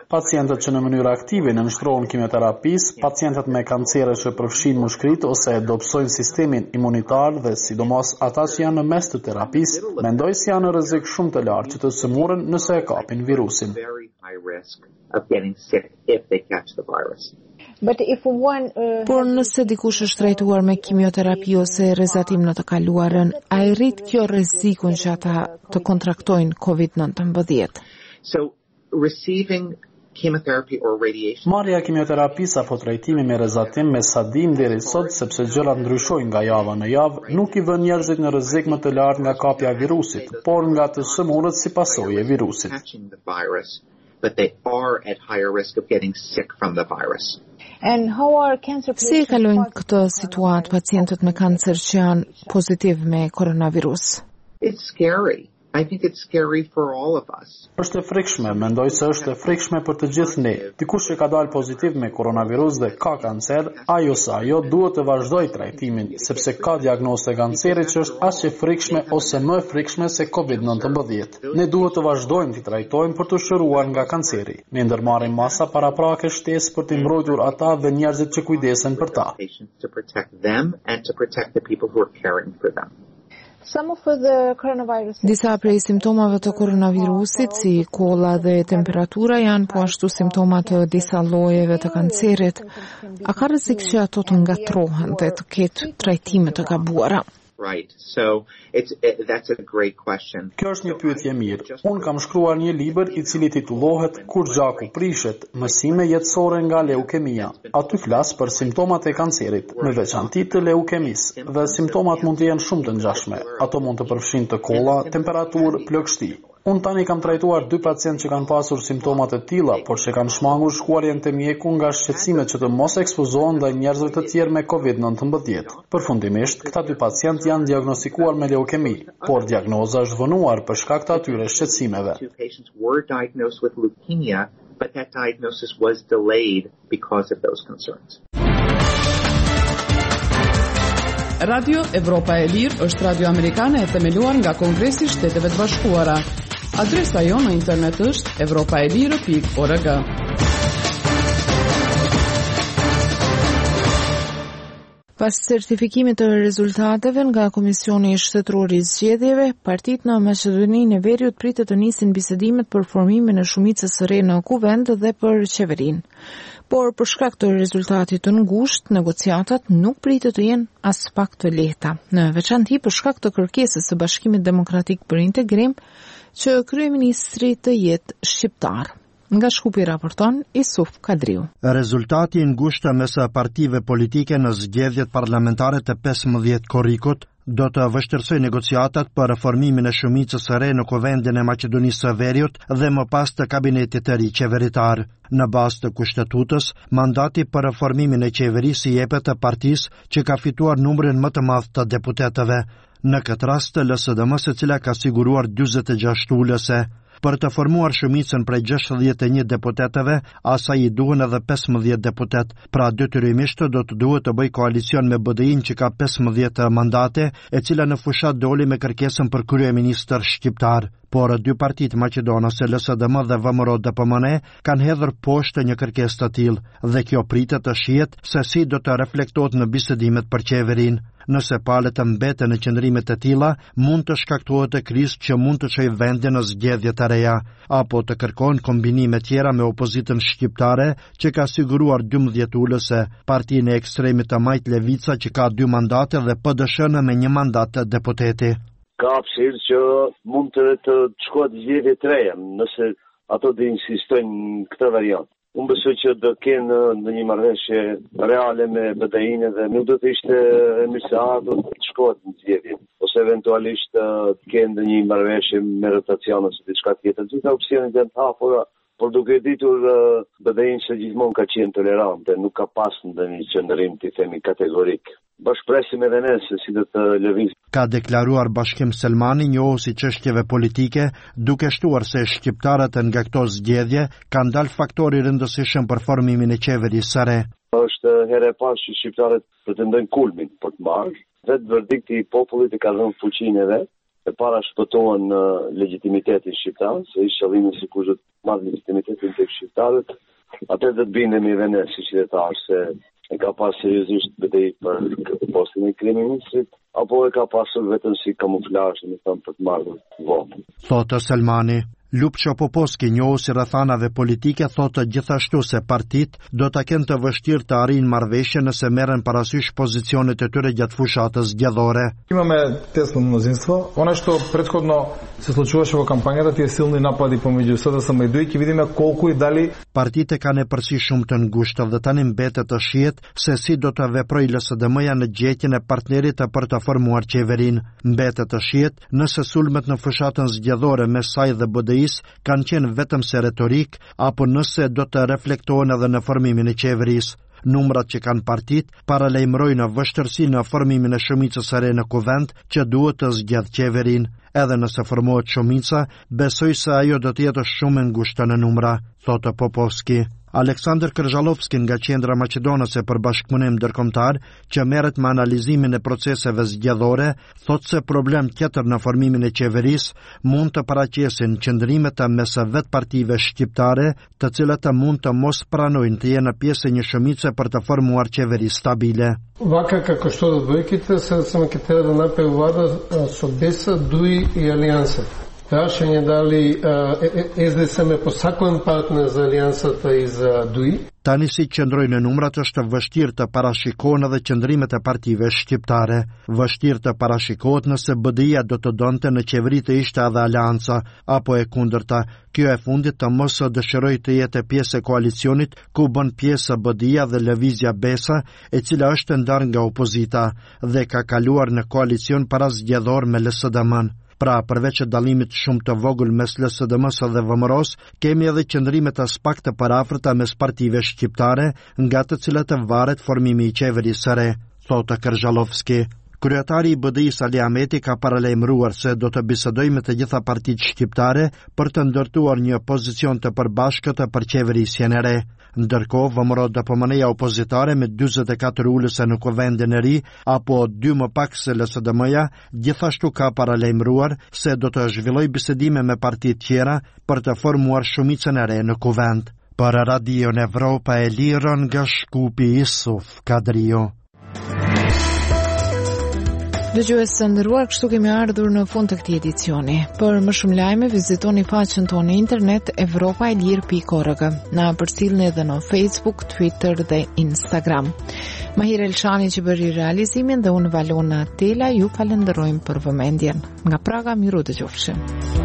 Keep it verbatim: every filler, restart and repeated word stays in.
Pacientët që në mënyrë aktive nënshtrohen kimioterapisë, pacientët me kancere që përfshin mushkrit ose e dobësojnë sistemin imunitar dhe sidomos ata që janë në mes të terapisë, mendoj se janë në rrezik shumë të lartë që të sëmurën nëse e kapin virusin. Por nëse dikush është trajtuar me kimioterapi ose rezatim në të kaluarën, a i rrit kjo rrezikun që ata të kontraktojnë COVID nineteen? Marrja e kimioterapisë apo trajtimi me rezatim me sadim deri sot, sepse gjërat ndryshojnë nga java në javë, nuk i vën njerëzit në rrezik më të lartë nga kapja e virusit, por nga të sëmurët si pasojë e virusit. But they are at higher risk of getting sick from the virus. Si e kalojnë këtë situatë pacientët me kancer që janë pozitiv me koronavirus? It's scary. I think it's scary for all of us. Është e frikshme, mendoj se është e frikshme për të gjithë ne. Dikush që ka dalë pozitiv me koronavirus dhe ka kancer, ai ose ajo duhet të vazhdojë trajtimin, sepse ka diagnozë e kancerit që është aq e frikshme ose më e frikshme se COVID nineteen. Ne duhet të vazhdojmë të trajtojmë për të shëruar nga kanceri. Ne ndërmarrim masa paraprake shtesë për të mbrojtur ata dhe njerëzit që kujdesen për ta. To protect them and to protect the people who are caring for them. Disa prej simptomave të koronavirusit, si kolla dhe temperatura, janë po ashtu simptomat të disa llojeve të kancerit. A ka rrezik që ato të ngatrohen dhe të ketë trajtime të gabuara? Right. So it's it, that's a great question. Kjo është një pyetje mirë. Unë kam shkruar një libër i cili titullohet Kur gjaku prishet, mësime jetësore nga leukemia. Aty flas për simptomat e kancerit, me veçanti të leukemisë, dhe simptomat mund të jenë shumë të ngjashme. Ato mund të përfshijnë të kolla, temperaturë, plagështi. Unë tani kam trajtuar dy pacientë që kanë pasur simptomat e tilla, por që kanë shmangur shkuarjen te mjeku nga shqetësimet që të mos ekspozohen ndaj njerëzve të tjerë me COVID nineteen. Përfundimisht, këta dy pacientë janë diagnostikuar me leukemi, por diagnoza është vonuar për shkak të atyre shqetësimeve. But that diagnosis was delayed because of those concerns. Radio Evropa e Lirë është radio amerikane e themeluar nga Kongresi i Shteteve të Bashkuara. Adresa jonë në internet është evropaelire pikë org. Pas certifikimit të rezultateve nga Komisioni Shtetëror i Zgjedhjeve, partitë në Maqedoninë e Veriut pritet të nisin bisedimet për formimin e shumicës së re në Kuvend dhe për qeverinë. Por për shkak të rezultatit të ngushtë, negociatat nuk pritet të jenë as pak të lehta, në veçanti për shkak të kërkesës së Bashkimit Demokratik për Integrim që kryeministri të jetë shqiptar. Nga Shkupi raporton Isuf Kadriu. Rezultati i ngushtë mes partive politike në zgjedhjet parlamentare të pesëmbëdhjetë korrikut do të vështirësojë negociatat për reformimin e shumicës së re në Kuvendin e Maqedonisë së Veriut dhe më pas të kabinetit të ri qeveritar. Në bazë të kushtetues, mandati për reformimin e qeverisë i jepet të partisë që ka fituar numrin më të madh të deputetëve. Në këtë rast, L S D M, e cila ka siguruar dyzet e gjashtë ulëse. Për të formuar shumicën prej gjashtëdhjetë e një deputetëve, asaj i duhen edhe pesëmbëdhjetë deputet. Pra detyrimisht do të duhet të bëj koalicion me B D I-n që ka pesëmbëdhjetë mandate, e cila në fushat doli me kërkesën për kryeministër shqiptar. Por dy partitë maqedonase, L S D M dhe V M R O D P M N, kanë hedhur poshtë një kërkesë të tillë, dhe kjo pritet të shihet se si do të reflektohet në bisedimet për qeverinë. Nëse palët mbeten në qëndrimet e tilla, mund të shkaktohet krizë që mund të çojë vendin në zgjedhje të reja, apo të kërkojnë kombinime tjera me opozitën shqiptare që ka siguruar dymbëdhjetë ulëse, partinë e ekstremit të majt Levica që ka dy mandate dhe P D S-n me një mandat deputeti. Ka hapësirë që mund të të shkohet zgjedhje të reja, nëse ato të insistojnë këtë variant. Unë besoj që do kenë në një marrëveshje reale me B D I-n dhe nuk do të ishte e mirëseardhur të shkohet në zgjedhje, ose eventualisht të kenë një marrëveshje me rotacion ose diçka tjetër. Gjitha opsionet janë të hapura, por duke ditur B D I-n se gjithmonë ka qenë tolerante, nuk ka pas ndonjë qëndrim të themi kategorik. Bashkëpresim edhe ne se si do të lëviz. Ka deklaruar Bashkim Selmani, njohuesi çështjeve politike, duke shtuar se shqiptarët nga këto zgjedhje kanë dalë faktori rëndësishëm për formimin e qeverisë së re. Është herë e parë që shqiptarët pretendojnë kulmin për të marrë, vetë verdikti i popullit e ka dhënë fuqinë e vet, e para shpëtohen uh, legitimitetin shqiptar, se ishte qëllimi sikur të marrë legitimitetin tek shqiptarët, atë do të bindemi dhe ne si qytetarë se e ka pas seriozisht betejë për postin e kryeministrit, apo e ka pasur vetëm si kamuflazh, më thënë, për të marrë votë. Thotë Selmani. Lupço Poposki, njohuesi rrethanave politike, thotë gjithashtu se partit do ta kenë të vështirë të arrijnë marrëveshje nëse merren parasysh pozicionet e tyre gjatë fushatës zgjedhore. Имаме тесно мнозинство. Оно што претходно се случуваше во кампањата, тие силни напади помеѓу СДСМ и ДУИ, ќе видиме колку и дали Partitë kanë e përsi shumë të ngushtë dhe tani mbetet të shihet se si do të veprojë L S D M-ja në gjetjen e partnerit për të formuar qeverinë. Mbetet të shihet nëse sulmet në fushatën zgjedhore mes saj dhe B D I-s kanë qenë vetëm se retorik apo nëse do të reflektohen edhe në formimin e qeverisë. Numrat që kanë partit paralajmërojnë vështirësi në formimin e shumicës së re në kuvend që duhet të zgjedh qeverin. Edhe nëse formohet shumica, besoj se ajo do të jetë shumë e ngushtë në numra, thotë Popovski. Aleksandr Kërxhallovski nga Qendra Maqedonase për Bashkëpunim Ndërkombëtar, që merret me analizimin e proceseve zgjedhore, thotë se problem tjetër në formimin e qeverisë mund të paraqesin qëndrimet mes vetë partive shqiptare, të cilat mund të mos pranojnë të jenë pjesë e një shumice për të formuar qeveri stabile. Вака како што до двојките се само ќе треба да направи влада со БЕСА, ДУИ и Алијанса. Прашање дали С Д С М е посакуван партнер за Алијансата и за ДУИ. Tani si qëndrojnë numrat është vështirë të parashikohen edhe qëndrimet e partive shqiptare. Vështirë të parashikohet nëse B D I-ja do të donte në qeveri të ishte edhe Alianca, apo e kundërta. Kjo e fundit të mos dëshiroj të jetë pjesë e koalicionit ku bën pjesë B D I-ja dhe Lëvizja BESA, e cila është ndarë nga opozita dhe ka kaluar në koalicion para zgjedhor me L S D M-n. Pra, përveç e dallimit shumë të vogël mes L S D M-s dhe V M R-s, kemi edhe qëndrimet as pak të parafërta mes partive shqiptare, nga të cilat e varet formimi i qeverisë së re, thotë Kërxhallovski. Kryetari i B D I-s Ali Ahmeti ka paralajmëruar se do të bisedojë me të gjitha partitë shqiptare për të ndërtuar një pozicion të përbashkët për qeverisjen e re. Ndërkohë, V M R do të përmanejë opozitare me njëzet e katër ulëse në kuvendin e ri, apo dy më pak se L S D M-ja, gjithashtu ka paralajmëruar se do të zhvillojë bisedime me partitë tjera për të formuar shumicën e re në kuvend. Për Radion Evropa e Lirë nga Shkupi, Isuf Kadrio. Dëgjues të nderuar, kështu kemi ardhur në fund të këtij edicioni. Për më shumë lajme, vizitoni faqen tonë në internet evropa e lirë pikë org. Na përcjellni edhe në Facebook, Twitter dhe Instagram. Mahir Elshani që bëri realizimin dhe unë Valona Tela ju falenderojmë për vëmendjen. Nga Praga, miru dëgjofshim.